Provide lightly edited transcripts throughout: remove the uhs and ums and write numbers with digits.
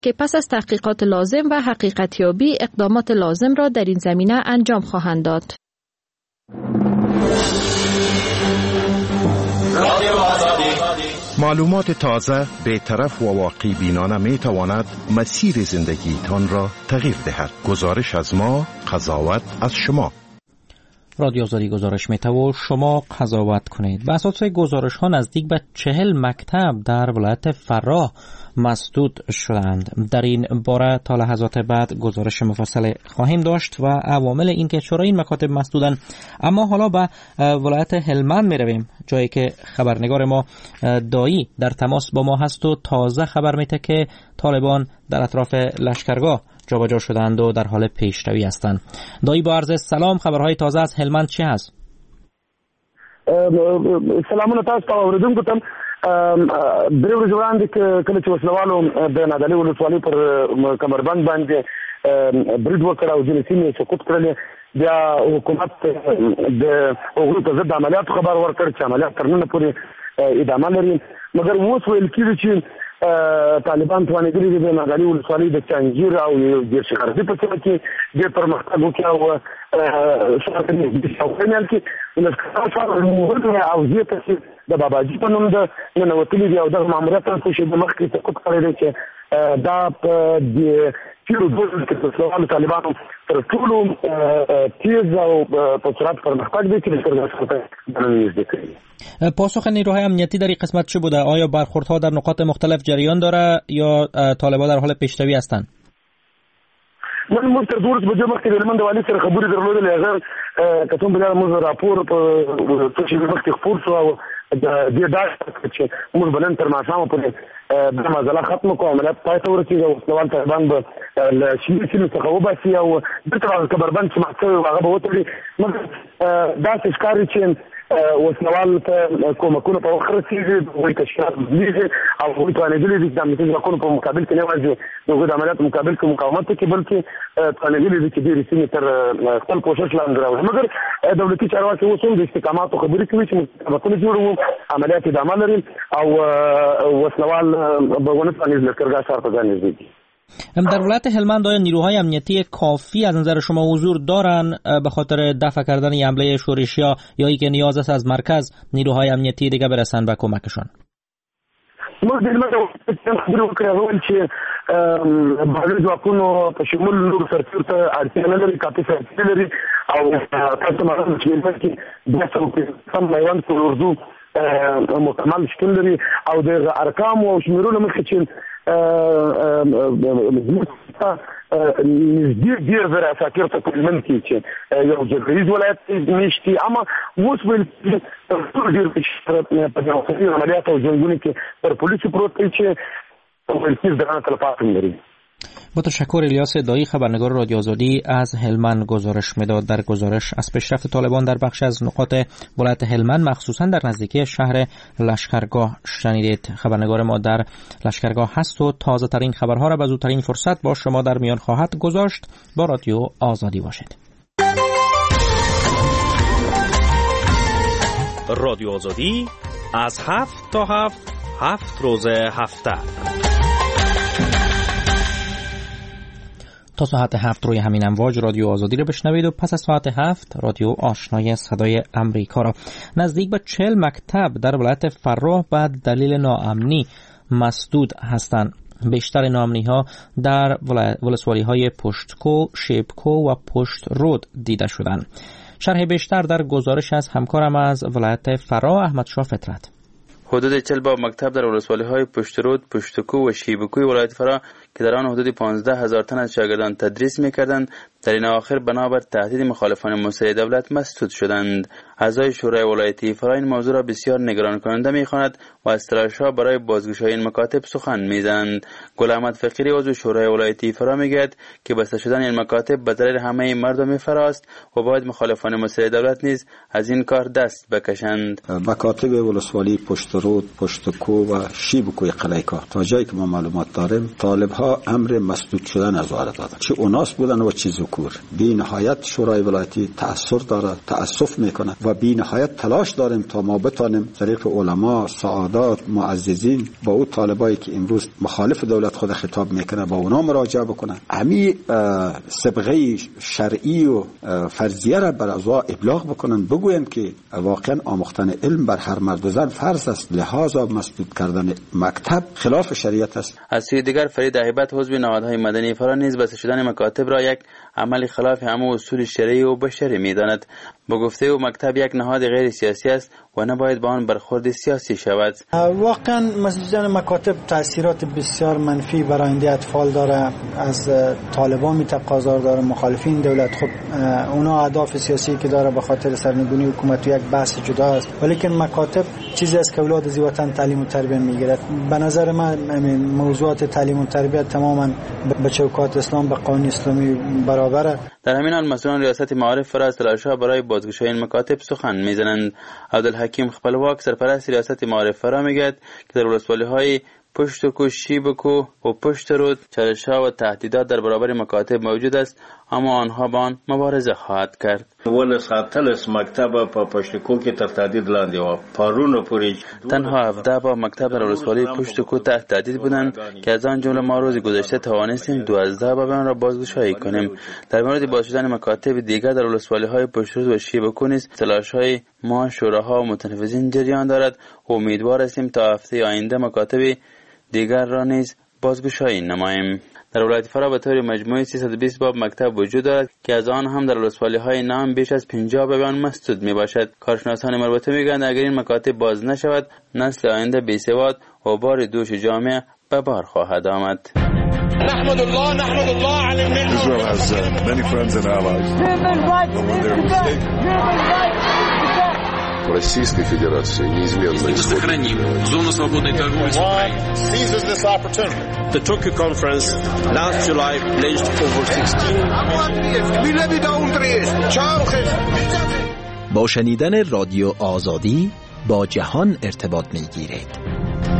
که پس از تحقیقات لازم و حقیقتیابی اقدامات لازم را در این زمینه انجام خواهند داد. معلومات تازه، بی‌طرف و واقعی بینانه می تواند مسیر زندگیتان را تغییر دهد. گزارش از ما، قضاوت از شما. رادیو آزادی گزارش می‌ده و شما قضاوت کنید. بر اساس گزارش ها نزدیک به 40 مکتب در ولایت فراه مسدود شدند. در این باره تا لحظات بعد گزارش مفصل خواهیم داشت و عوامل این که چرا این مکاتب مسدودن. اما حالا به ولایت هلمند میرویم، جایی که خبرنگار ما دایی در تماس با ما هست و تازه خبر میده که طالبان در اطراف لشکرگاه جابجا شدند و در حال پیشروی هستند. دایی با عرض سلام، خبرهای تازه از هلمند چی هست؟ سلامونه تاسو ته اوریدونکو ته. درې ورځې وړاندې کله چې وسلوالو د نادعلي ولسوالۍ پر کمربند باندې برید وکړ او ځینې سیمې سقوط کړلې، بیا حکومت د هغوی په ضد عملیاتو خبر ورکړ چې عملیات تر نن پورې ادامه لري. مګر اوس ویل کېږي چې طالبان توانېدلي دي د نادعلي ولسوالۍ د چانجیر او دېرش غربي په سیمه کې ډېر پرمختګ وکړي او ښار ته نږدې شاوخوا کې لښکرګاه ښار او زیې ته د باباجي په نوم د ننوتلي دي او دغه ماموریت هم څه شېبې مخکې سقوط کړی دی چې دا په تېرو دوه ورځو کې د وسلوالو طالبانو تر ټولو تیز او په سرعت پرمختګ دی چې لښکرګاه ښار ته نږدې کړي. پاسخ نیروهای امنیتی در این قسمت چه بوده؟ آیا برخوردها در نقاط مختلف جریان داره یا طالبان در حال پیشروی هستند؟ من موږ تر 12 بجو مخکې د هلمند والي سره خبرې درلودلې. هغه کتون بیا موږ راپور په څه شي مخکې خپور شو او د دې ډاډ چې موږ بلند تر ماښامه پورې د مزله ختمه کوو، عملیات پای ته ورسېږي او وسلوال طالبان به له شینې سیمې څخه وباسي او بېرته کمربند چې مات شوی هغه به وتړي. مګر داسې ښکاري چې وسلوال ته کومکونه په وخت رسېږي، هغوی تشکیلات بدلېږي او هغوی توانېدلي دي چې د امنیتي ځواکونو په مقابل کې نه یوازې د هغوی د عملیاتو مقابل کې مقاومت وکړي، بلکې توانېدلي دي چې ډېرې سیمې تر خپل کوښښ لاندې راوړي. مګر دولتي چارواکي اوس هم د استحکاماتو خبرې کوي چې مستقامتونه جوړوو، عملیات ادامه لري او وسلوال به ونه توانېږي لښکرګاه ښار ته ځان نږدې کړي. در ولایت هلمند آیا نیروهای امنیتی کافی از نظر شما حضور دارن به خاطر دفع کردن حمله شورشیا یا اینکه نیاز است از مرکز نیروهای امنیتی دیگه برسن به کمکشان؟ موږ د هلمند خبرې وکړې، هغه ویل چې بهرني ځواکونو په شمول نورو سرتېرو ته اړتیا نه لري، کافي سرتېري لري او تاسو معلومه چې هلمند کې 250 میوند پر اردو مکمل شتون لري او د ارقام او شمیرونو مخکې چې نږدې ډېر زره اساکر ته په هلمند کې چې یو جګړیز ولایت میشتي، اما اوس ویل ټول ډېر په داخلي عملیات او جنګونو کې پر پولیسو پروت دی چې ویل کېږي دغه تلفات لري. با تشکر الیاس دایی، خبرنگار رادیو آزادی از هلمند گزارش میداد. در گزارش از پیشرفت طالبان در بخش از نقاط ولایت هلمند مخصوصا در نزدیکی شهر لشکرگاه شنیدید. خبرنگار ما در لشکرگاه هست و تازه ترین خبرها را به زودترین فرصت با شما در میان خواهد گذاشت. با رادیو آزادی باشید. رادیو آزادی از 7 تا 7 روز هفته تا ساعت 7 روی همین امواج رادیو آزادی رو بشنوید و پس از ساعت 7 رادیو آشنای صدای امریکا را. نزدیک به 40 مکتب در ولایت فراه بعد دلیل ناامنی مسدود هستند. بیشتر ناامنی ها در ولسوالی های پشتکو، شیبکو و پشت رود دیده شدند. شرح بیشتر در گزارش از همکارم از ولایت فراه احمد شاه فطرت. حدود 40 باب مکتب در ولسوالی‌های پشترود، پشتکو و شیبکوی ولایت فراه که در آن حدود 15,000 تن از شاگردان تدریس می‌کردند، در این اواخر بنابر تهدید مخالفان مسلح دولت مسدود شدند. اعضای شورای ولایتی فراه این موضوع را بسیار نگران کننده می‌خواند و از تلاش‌ها برای بازگشایی این مکاتب سخن می‌زنند. گل احمد فقیری عضو شورای ولایتی فراه می‌گوید که بسته شدن این مکاتب به ضرر همه مردم فراه است و باید مخالفان مسلح دولت نیز از این کار دست بکشند. مکاتب ولسوالی پشترود، پشتکو و شیبکوی قلیکا تا جایی که ما معلومات داریم طالب‌ها امر مسدود شدن از وارد دادن، چه اوناس بودن و چه زوک شکور. بی نهایت شورای ولایتی تأسف میکنه و بی نهایت تلاش داریم تا ما بتانیم طریق علما، سعادات، معززین با اون طالبایی که امروز مخالف دولت خود خطاب میکنه با اونا مراجعه بکنه. همین سابقه شرعی و فرضیه را بر ازوا ابلاغ بکنن، بگوین که واقعا آموختن علم بر هر مرد و زن فرض است، لحاظا مسدود کردن مکتب خلاف شریعت است. از سوی دیگر فرید هیبت عضو نهادهای مدنی فرا نیز بسته شدن مکاتب را یک عمل خلاف همه اصول شرعی و بشری می‌داند. با گفته او مکتب یک نهاد غیر سیاسی است و نباید با آن برخورد سیاسی شود. واقعا مسجدان مکاتب تاثیرات بسیار منفی بر آینده اطفال داره. از طالبان میتقاضا داره، مخالفین دولت خب اونا اهداف سیاسی که داره به خاطر سرنگونی حکومت یک بحث جدا است، ولی مکاتب چیزی است که اولاد از وطن تعلیم و تربیت میگیرد. به نظر من موضوعات تعلیم و تربیت تماما به چوکات اسلام به قانون اسلامی برابره. در همین حال مسئولان ریاست معارف فرا از تلاش‌ها برای بازگشایی این مکاتب سخن میزنند. عبدالحکیم خپلواک سرپرست ریاست معارف فرا میگوید که در ولسوالی‌های پشتکو، شیبکو و پشت رود چالش‌ها و تهدیدات در برابر مکاتب موجود است، اما آنها با آن مبارزه خواهد کرد. ولساتلس مکتب په پشتکو کې تر تهدید لاندې و. پارونو پوری تنها 17 با مکتب در ولسوالی پشتکو تحت تهدید بودند که از آن جمله ما روز گذشته توانستیم 12 با آن را بازگشایی کنیم. در مورد باز شدن مکاتب دیگر در ولسوالی‌های پشت رود و شیبکو نیز تلاش‌های ما، شوراها و متنفذین جریان دارد و امیدوار هستیم تا هفته آینده مکاتب دیگر را نیز بازگشایی نماییم. در ولایت فرا به طور مجموعی 320 باب مکتب وجود دارد که از آن هم در ولسوالی‌های نام بیش از 50 به آن مسدود میباشد. کارشناسان مربوطه میگویند اگر این مکاتب باز نشود نسل آینده بی‌سواد و بار دوش جامعه به بار خواهد آمد. نحمد الله علی الملت. Israel has many friends and allies. В Российской Федерации неизменно сохраним зону свободной торговли с Украиной. The Tokyo Conference last July pledged over 16 با شنیدن رادیو آزادی با جهان ارتباط می‌گیرید.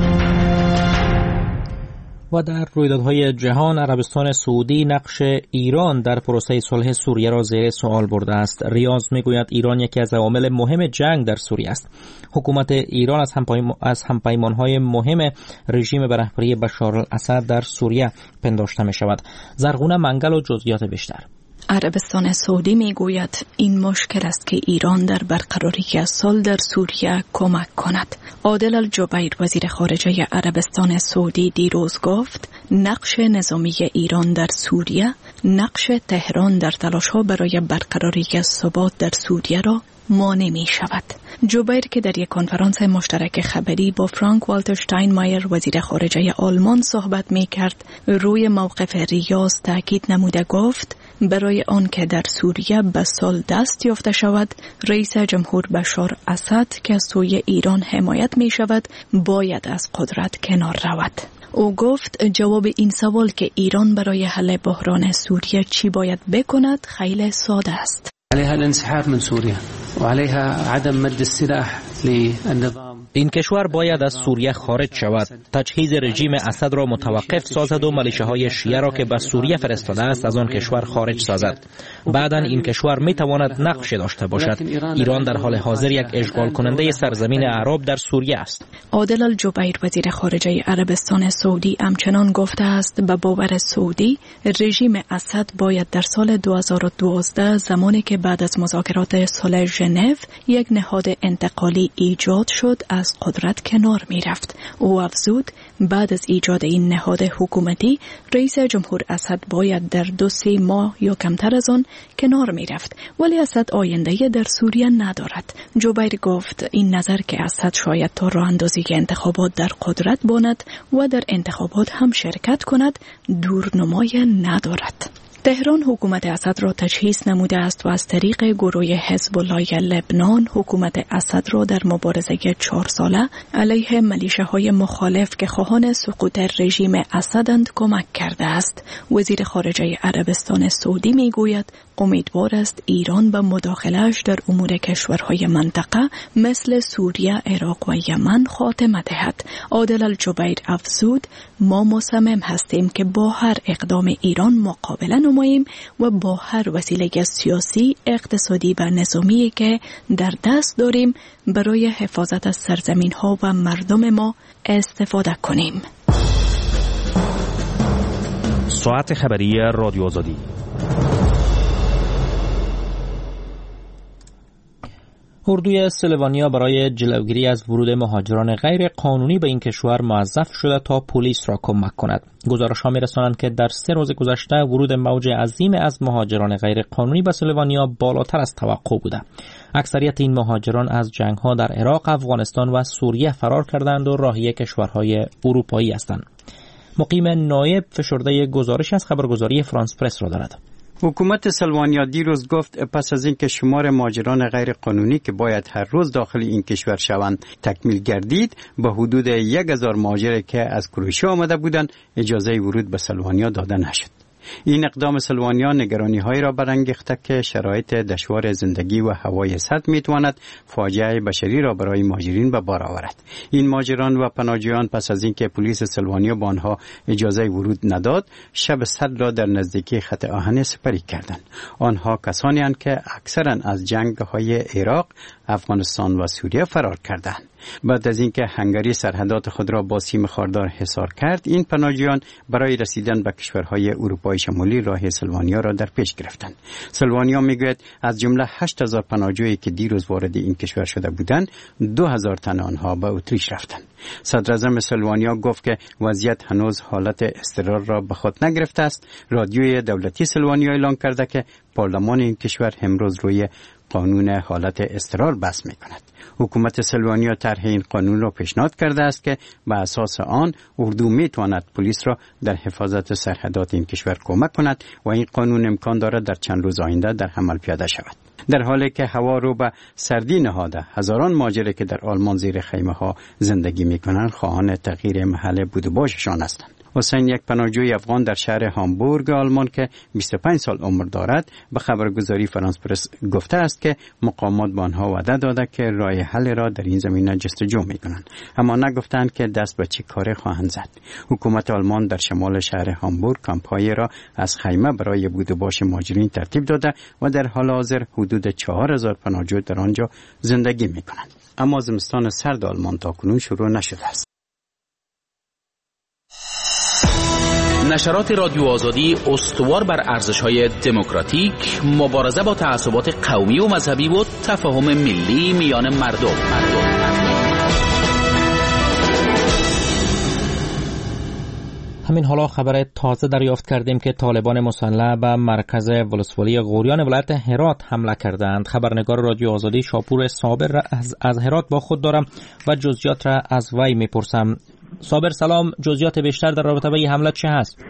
و در رویدادهای جهان عربستان سعودی نقش ایران در پروسه صلح سوریه را زیر سوال برده است. ریاض میگوید ایران یکی از عوامل مهم جنگ در سوریه است. حکومت ایران از همپیمانهای مهم رژیم به رهبری بشار الاسد در سوریه پنداشته می شود. زرغونه منگل و جزئیات بیشتر. عربستان سعودی میگوید این مشکل است که ایران در برقراری صلح در سوریه کمک کند. عادل الجبیر وزیر خارجه عربستان سعودی دیروز گفت نقش نظامی ایران در سوریه، نقش تهران در تلاش‌ها برای برقراری ثبات در سوریه را مانع می شود. جوبیر که در یک کنفرانس مشترک خبری با فرانک والتر شتاینمایر وزیر خارجه آلمان صحبت می کرد، روی موقف ریاض تاکید نموده گفت برای آن که در سوریه به صلح دست یافته شود، رئیس جمهور بشار اسد که از سوی ایران حمایت می شود باید از قدرت کنار رود. او گفت جواب این سوال که ایران برای حل بحران سوریه چی باید بکند خیلی ساده است. عليها الانسحاب من سوريا وعليها عدم مد السلاح للنظام. این کشور باید از سوریه خارج شود، تجهیز رژیم اسد را متوقف سازد و ملیشه‌های شیعه را که به سوریه فرستاده است از آن کشور خارج سازد. بعداً این کشور می تواند نقش داشته باشد. ایران در حال حاضر یک اشغال کننده سرزمین اعراب در سوریه است. عادل الجبیر وزیر خارجه عربستان سعودی همچنان گفته است به باور سعودی رژیم اسد باید در سال 2012 زمانی که بعد از مذاکرات صلح ژنو یک نهاد انتقالی ایجاد شد از قدرت کنار می رفت. او افزود بعد از ایجاد این نهاد حکومتی رئیس جمهور اسد باید در 2-3 ماه یا کمتر از آن کنار می رفت، ولی اسد آینده در سوریه ندارد. جوبیر گفت این نظر که اسد شاید تا راه اندازی انتخابات در قدرت باند و در انتخابات هم شرکت کند دورنمای ندارد. تهران حکومت اسد را تجهیز نموده است و از طریق گروه حزب الله لبنان حکومت اسد را در مبارزه 4 ساله علیه ملیشه‌های مخالف که خواهان سقوط رژیم اسدند کمک کرده است. وزیر خارجه عربستان سعودی میگوید امیدوار است ایران به مداخله‌اش در امور کشورهای منطقه مثل سوریه، عراق و یمن خاتمه دهد. عادل الجبیر افزود: ما مصمم هستیم که با هر اقدام ایران مقابله نماییم و با هر وسیله سیاسی، اقتصادی و نظامی که در دست داریم برای حفاظت از سرزمین‌ها و مردم ما استفاده کنیم. ساعت خبری رادیو آزادی. اردوی اسلوانیا برای جلوگیری از ورود مهاجران غیر قانونی به این کشور موظف شده تا پلیس را کمک کند. گزارش‌ها می‌رسانند که در 3 روز گذشته ورود موج عظیم از مهاجران غیر قانونی به اسلوانیا بالاتر از توقع بوده. اکثریت این مهاجران از جنگ‌ها در عراق، افغانستان و سوریه فرار کردند و راهی کشورهای اروپایی هستند. مقیم نایب فشرده گزارش از خبرگزاری فرانس پرس را دارد. حکومت اسلوانیا دیروز گفت پس از اینکه شمار مهاجران غیر قانونی که باید هر روز داخل این کشور شوند تکمیل گردید، به حدود 1000 مهاجر که از کروشیا آمده بودند اجازه ورود به اسلوانیا داده نشد. این اقدام اسلوانیا نگرانی‌هایی را برانگیخته که شرایط دشوار زندگی و هوای سرد می‌تواند فاجعه بشری را برای مهاجرین به بار آورد. این مهاجران و پناهجویان پس از اینکه پلیس اسلوانیا به آنها اجازه ورود نداد، شب سرد را در نزدیکی خط آهن سپری کردند. آنها کسانی اند که اکثرا از جنگ‌های عراق، افغانستان و سوریه فرار کردند. بعد از اینکه هنگری سرحدات خود را با سیم خاردار حصار کرد، این پناهجویان برای رسیدن به کشورهای اروپای شمالی راه اسلوانیا را در پیش گرفتند. اسلوانیا میگوید از جمله 8000 پناهجویی که دیروز وارد این کشور شده بودند، 2000 تن آنها به اتریش رفتند. صدر اعظم اسلوانیا گفت که وضعیت هنوز حالت اضطرار را به خود نگرفته است. رادیوی دولتی اسلوانیا اعلام کرده که پارلمان این کشور امروز روی قانون حالت اضطرار بحث می‌کند. حکومت اسلوانیا طرح این قانون را پیشنهاد کرده است که به اساس آن اردو می‌تواند پلیس را در حفاظت سرحدات این کشور کمک کند و این قانون امکان دارد در چند روز آینده در عمل پیاده شود. در حالی که هوا رو به سردی نهاده، هزاران مهاجر که در آلمان زیر خیمه‌ها زندگی می‌کنند خواهان تغییر محل بود و باششان هستند. حسین، یک پناهجوی افغان در شهر هامبورگ آلمان که 25 سال عمر دارد، به خبرگزاری فرانس پرس گفته است که مقامات به آنها وعده داده که راه حل را در این زمینه جستجو می‌کنند، اما نگفتند که دست به چه کاری خواهند زد. حکومت آلمان در شمال شهر هامبورگ کمپ‌هایی را از خیمه برای بود و باش مهاجرین ترتیب داده و در حال حاضر حدود 4000 پناهجو در آنجا زندگی می‌کنند. اما زمستان سرد آلمان تاکنون شروع نشده است. نشرات رادیو آزادی استوار بر ارزش‌های دموکراتیک، مبارزه با تعصبات قومی و مذهبی و تفاهم ملی میان مردم. همین حالا خبر تازه دریافت کردیم که طالبان مسلح به مرکز ولسوالی غوریان ولایت هرات حمله کردند. خبرنگار رادیو آزادی شاپور صابر از هرات با خود دارم و جزئیات را از وی میپرسم. صابر سلام، جزئیات بیشتر در رابطه با این حمله چه هست؟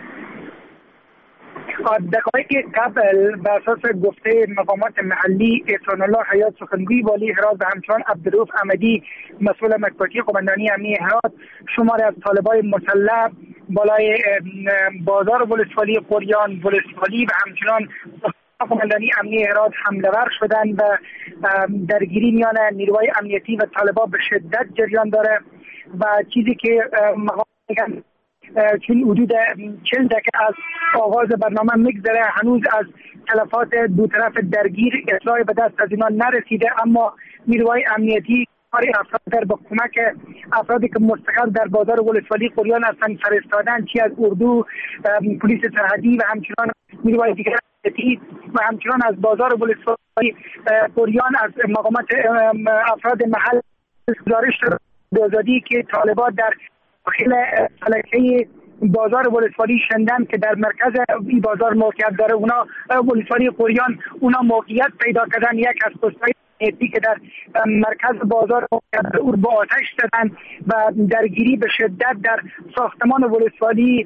دقایق قبل به اساس گفته مقامات محلی احسان الله حیات سخنگوی والی هرات و همچنان عبدالرؤوف احمدی مسئول مطبوعاتی قماندانی امنیه هرات، شماری از طالبان مسلح بالای بازار ولسوالی قریان، ولسوالی و همچنان قماندانی امنیه هرات حمله ور شدند و درگیری میان نیروهای امنیتی و طالبان به شدت جریان داره و چیزی که مقام میگن چون حدود 40 دقیقه از آغاز برنامه میگذره هنوز از تلفات دو طرف درگیر اطلاعی به دست از اینا نرسیده، اما نیروهای امنیتی افراد با کمک افرادی که مستقل در بازار ولسوالی قریان هستند فرستادن، چی از اردو، پلیس سرحدی و همچنان نیروهای دیگر و همچنان از بازار ولسوالی قریان از مقامات افراد محل گزارش آزادی که طالبان در داخل فلکه بازار ولسوالی شندن که در مرکز این بازار موقعیت داره، اونا ولسوالی قریان اونا موقعیت پیدا کردن. یک از پست‌های امنیتی که در مرکز بازار او با آتش زدن و درگیری به شدت در ساختمان ولسوالی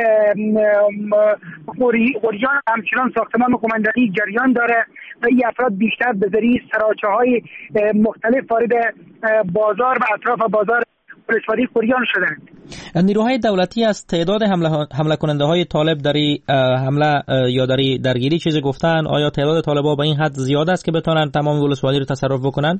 قریان همچنان ساختمان قماندانی جریان داره و این افراد بیشتر به ذریعه سراچه‌های مختلف وارد بازار و اطراف بازار ولسوالی قریان شدند. نیروهای دولتی از تعداد حمله کننده های طالب در حمله یا در درگیری چیزی گفتن؟ آیا تعداد طالبا به این حد زیاد است که بتونن تمام ولسوالی رو تصرف بکنن؟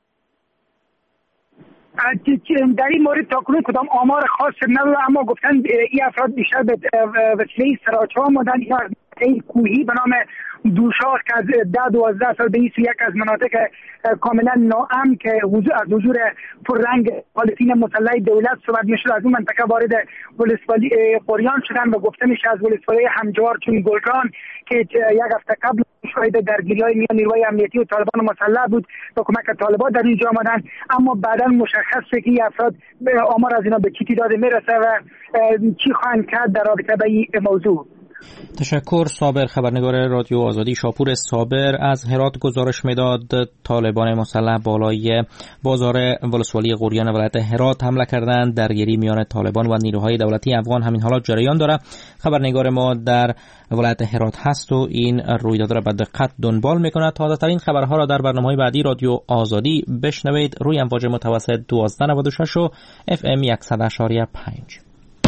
در این مورد تاکنون کدام آمار خاص نداره، اما گفتن این افراد بیشتر به وسیله سراچ ها مدن یا این کوهی به نام دوشاخ که از 10-12 سال به این یک از مناطق کاملا ناامن که از حضور پررنگ مخالفین مسلح دولت صحبت میشد از اون منطقه وارد ولسوالی قریان شدن و گفته میشه از ولسوالی همجوار چون گلران که یک هفته قبل شاهد درگیری‌های میان نیروهای امنیتی و طالبان مسلح بود با کمک طالبان در اینجا آمدن، اما بعدا مشخصه که افراد آمار از اینا به چی تعداد میرسه و چی خواهند کرد در رابطه با این موضوع. تشکر. صابر، خبرنگار رادیو آزادی شاپور صابر از هرات گزارش میداد. طالبان مسلح بالای بازار ولسوالی قریان ولایت هرات حمله کردند. درگیری میان طالبان و نیروهای دولتی افغان همین حالات جریان داره. خبرنگار ما در ولایت هرات هست و این رویداد را به دقت دنبال میکنه. تازه ترین خبرها را در برنامه‌های بعدی رادیو آزادی بشنوید روی امواج متوسط 1296 و FM 100.5.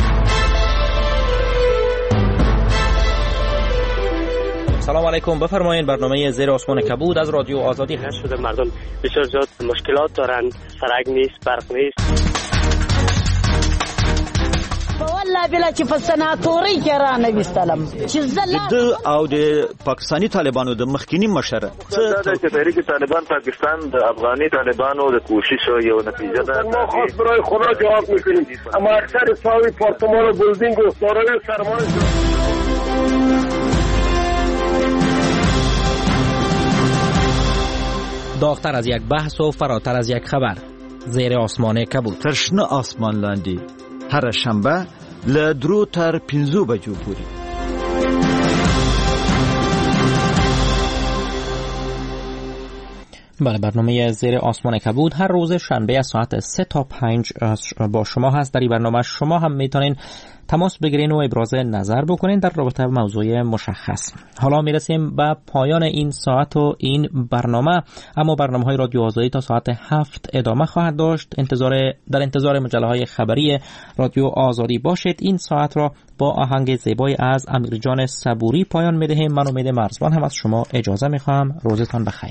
سلام علیکم، بفرمایید. برنامه زیر آسمان کبود از رادیو آزادی هست. شده مردم بسیار زیاد مشکلات دارند، سرک نیست، برق نیست. والله بلا چې په سناتوري کې را نه وستلم چې د او د پاکستاني طالبانو د مخکینی مشره چې تحریک طالبان پاکستان د افغاني طالبانو د کوشش یو نتیجه ده. ما خاص برای خدا جواب میکنیم، اما اکثر ساوی پارتمان و بلدینگ و دارای سرمایه داغتر از یک بحث و فراتر از یک خبر. زیر آسمان کبود. ترشنه آسمان لاندی هر شنبه له 2 تر 5 بجو پورې. بله، برنامه زیر آسمان کبود هر روز شنبه از ساعت 3 تا 5 با شما هست. در این برنامه شما هم میتونین تماس بگیرین و ابراز نظر بکنین در رابطه با موضوع مشخص. حالا میرسیم به پایان این ساعت و این برنامه، اما برنامه‌های رادیو آزادی تا ساعت 7 ادامه خواهد داشت. در انتظار مجله‌های خبری رادیو آزادی باشید. این ساعت را با آهنگ زیبای از امیرجان صبوری پایان میدهیم. من امید مرزبان هم از شما اجازه میخوام. روزتان بخیر.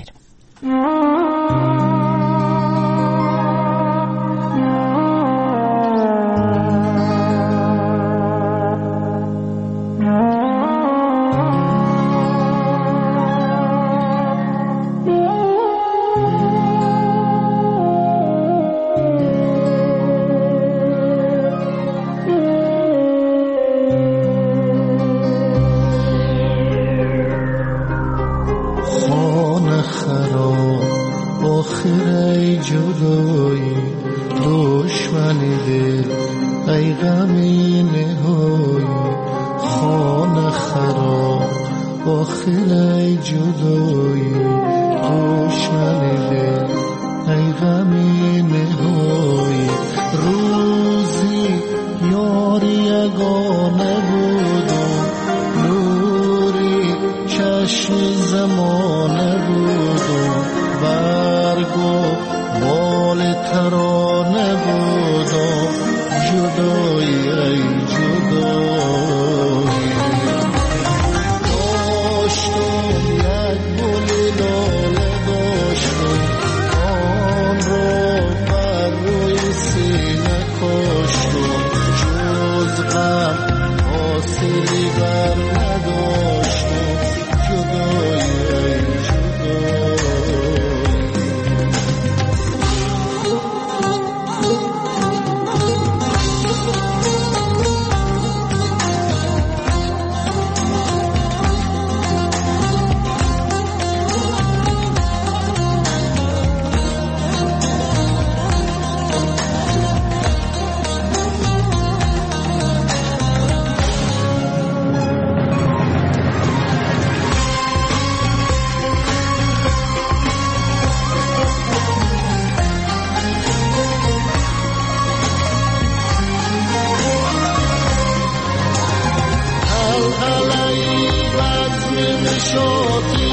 شوقی